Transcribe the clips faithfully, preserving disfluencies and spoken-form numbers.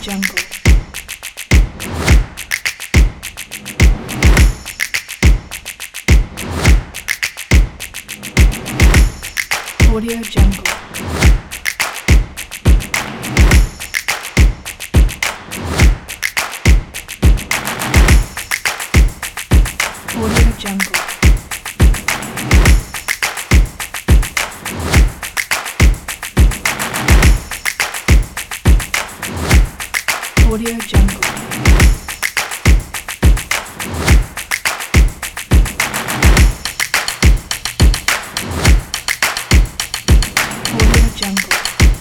Jungle. Audio Jungle. Audio Jungle. Audio Jungle. Audio Jungle.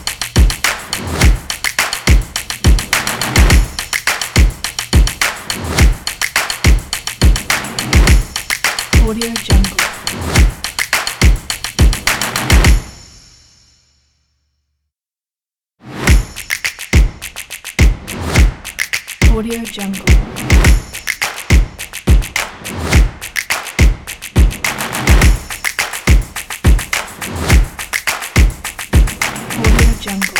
Audio Jungle. Audio Jungle. Audio Jungle.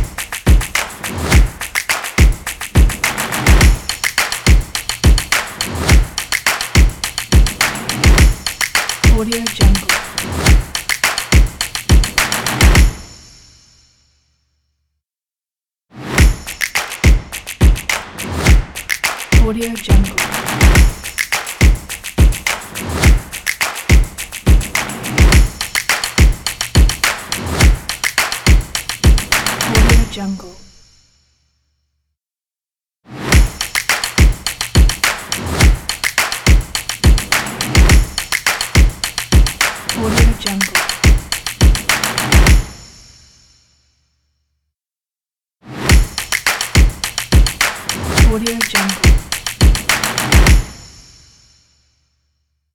Audio Jungle. Audio Jungle. Audio Jungle. Audio Jungle. Audio Jungle.